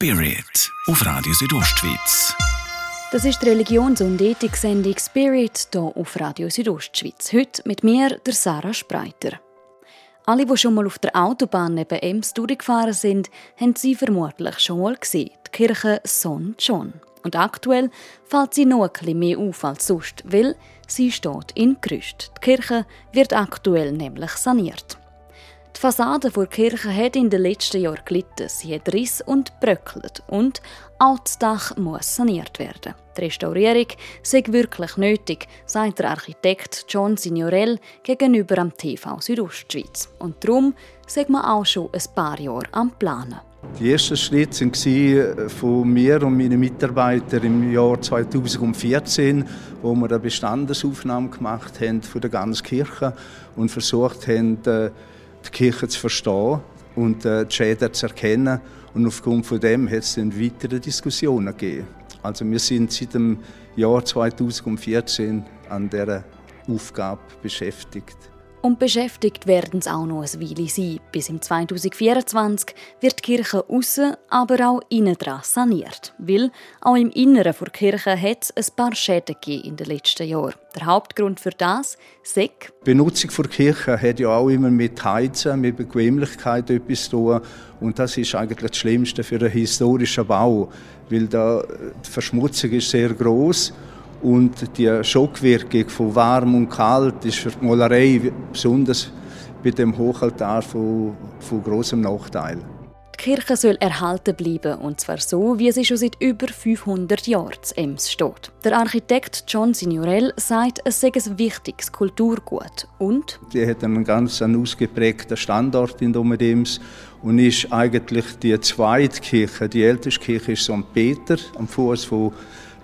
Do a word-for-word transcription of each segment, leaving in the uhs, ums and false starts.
Spirit auf Radio Südostschweiz. Das ist die Religions- und Ethik-Sendung Spirit hier auf Radio Südostschweiz. Heute mit mir, der Sarah Spreiter. Alle, die schon mal auf der Autobahn neben Ems durchgefahren sind, haben sie vermutlich schon mal gesehen. Die Kirche Saint John. Und aktuell fällt sie noch ein bisschen mehr auf als sonst, weil sie steht in Gerüst. Die Kirche wird aktuell nämlich saniert. Die Fassade der Kirche hat in den letzten Jahren gelitten. Sie hat Riss und bröckelt und auch das Dach muss saniert werden. Die Restaurierung sei wirklich nötig, sagt der Architekt John Signorell gegenüber am T V Südostschweiz. Und darum sei man auch schon ein paar Jahre am Planen. Die ersten Schritte waren von mir und meinen Mitarbeitern im Jahr zweitausendvierzehn, wo wir eine Bestandesaufnahme gemacht haben von der ganzen Kirche und versucht haben, die Kirche zu verstehen und die Schäden zu erkennen. Und aufgrund von dem hat es dann weitere Diskussionen gegeben. Also wir sind seit dem Jahr zweitausendvierzehn an dieser Aufgabe beschäftigt. Und beschäftigt werden sie auch noch eine Weile sein. Bis im zweitausendvierundzwanzig wird die Kirche aussen, aber auch innen dran saniert. Weil auch im Inneren der Kirche hat es ein paar Schäden gegeben in den letzten Jahren. Der Hauptgrund für das sei die Benutzung der Kirche hat ja auch immer mit Heizen, mit Bequemlichkeit etwas zu tun. Und das ist eigentlich das Schlimmste für einen historischen Bau. Weil da die Verschmutzung ist sehr gross. Und die Schockwirkung von warm und kalt ist für die Malerei, besonders bei dem Hochaltar, von, von grossem Nachteil. Die Kirche soll erhalten bleiben, und zwar so, wie sie schon seit über fünfhundert Jahren zu Ems steht. Der Architekt John Signorell sagt, es sei ein wichtiges Kulturgut. Und die hat einen ganz ausgeprägten Standort in Domedems und ist eigentlich die zweite Kirche. Die älteste Kirche ist Sankt Peter am Fuß von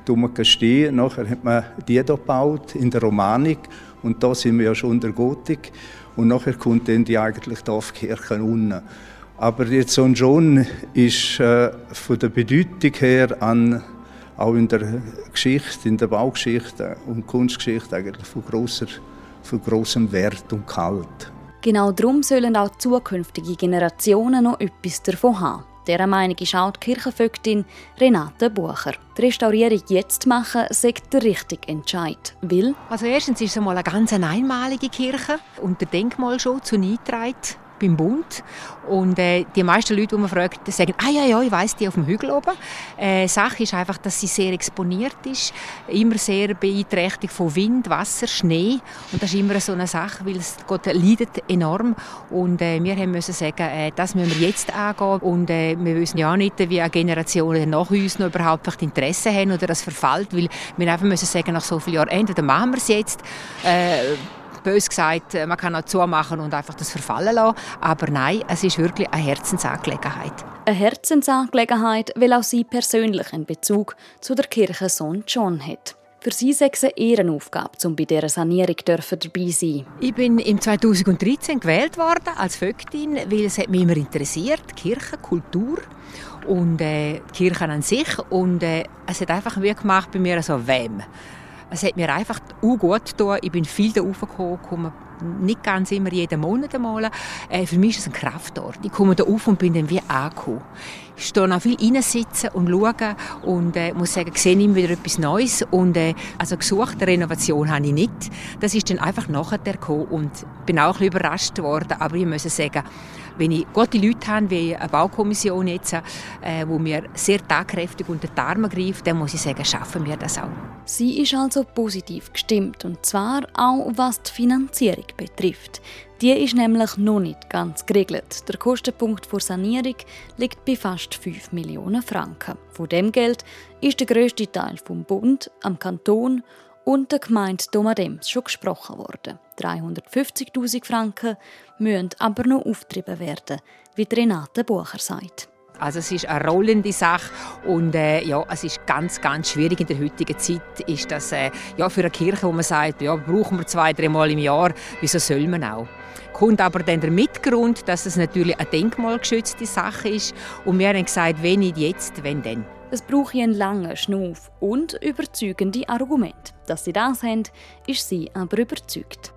Stehen. Nachher hat man die hier gebaut, in der Romanik. Und da sind wir ja schon in der Gotik. Und nachher kommt dann die eigentlich Dorfkirche unten. Aber jetzt Sankt John ist äh, von der Bedeutung her an, auch in der Geschichte, in der Baugeschichte und Kunstgeschichte eigentlich von, grosser, von grossem Wert und Kalt. Genau darum sollen auch zukünftige Generationen noch etwas davon haben. Dieser Meinung ist auch die Kirchenvögtin Renate Bucher. Die Restaurierung jetzt zu machen, sei der richtige Entscheid. Weil also erstens ist es einmal eine ganz einmalige Kirche unter Denkmalschutz und eingetragen beim Bund. Und äh, die meisten Leute, die man fragt, sagen, ah ja, ja, ich weiss, die auf dem Hügel oben. Äh, Sache ist einfach, dass sie sehr exponiert ist, immer sehr beeinträchtigt von Wind, Wasser, Schnee. Und das ist immer so eine Sache, weil es Gott leidet enorm. Und äh, wir haben müssen sagen, äh, das müssen wir jetzt angehen. Und äh, wir wissen ja nicht, wie eine Generation nach uns noch überhaupt Interesse haben oder das verfällt, weil wir einfach müssen sagen, nach so vielen Jahren, entweder machen wir es jetzt, äh, bös gesagt, man kann auch zumachen und einfach das verfallen lassen. Aber nein, es ist wirklich eine Herzensangelegenheit. Eine Herzensangelegenheit, weil auch sie persönlich einen Bezug zu der Kirche Sankt John hat. Für sie sei es eine Ehrenaufgabe, um bei dieser Sanierung dabei zu sein. Ich bin im zweitausenddreizehn gewählt worden als Vögtin, weil es hat mich immer interessiert, Kirche, Kultur und äh, die Kirche an sich. Und äh, es hat einfach wie gemacht bei mir so «Wem». Es hat mir einfach auch gut getan. Ich bin viel da raufgekommen, komme nicht ganz immer jeden Monat einmal. Äh, für mich ist es ein Kraftort. Ich komme da rauf und bin dann wie angekommen. Ich stehe auch viel reinsitzen und schauen und äh, muss sagen, ich sehe immer wieder etwas Neues. Und, äh, also gesuchte Renovation habe ich nicht. Das ist dann einfach nachher gekommen und bin auch ein bisschen überrascht worden. Aber ich muss sagen, wenn ich gute Leute habe, wie eine Baukommission jetzt, äh, wo mir sehr tatkräftig unter die Arme greift, dann muss ich sagen, schaffen wir das auch. Sie ist also positiv gestimmt, und zwar auch was die Finanzierung betrifft. Die ist nämlich noch nicht ganz geregelt. Der Kostenpunkt für Sanierung liegt bei fast fünf Millionen Franken. Von dem Geld ist der grösste Teil vom Bund, am Kanton und der Gemeinde Domadems schon gesprochen worden. dreihundertfünfzigtausend Franken müssen aber noch aufgetrieben werden, wie Renate Bucher sagt. Also es ist eine rollende Sache und äh, ja, es ist ganz, ganz schwierig in der heutigen Zeit. Ist das äh, ja, für eine Kirche, wo man sagt, ja, brauchen wir zwei, drei Mal im Jahr, wieso soll man auch? Kommt aber dann der Mitgrund, dass es natürlich eine denkmalgeschützte Sache ist und wir haben gesagt, wenn nicht jetzt, wenn dann. Es braucht einen langen Schnuff und überzeugende Argumente. Dass sie das haben, ist sie aber überzeugt.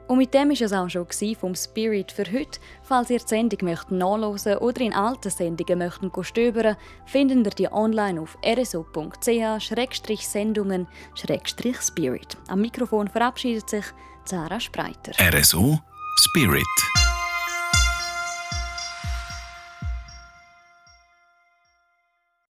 Und mit dem war es auch schon vom Spirit für heute. Falls ihr die Sendung möchtet nachhören oder in alten Sendungen möchten stöbern, finden ihr die online auf r s o punkt c h schrägstrich sendungen schrägstrich spirit. Am Mikrofon verabschiedet sich Sarah Spreiter. R S O Spirit.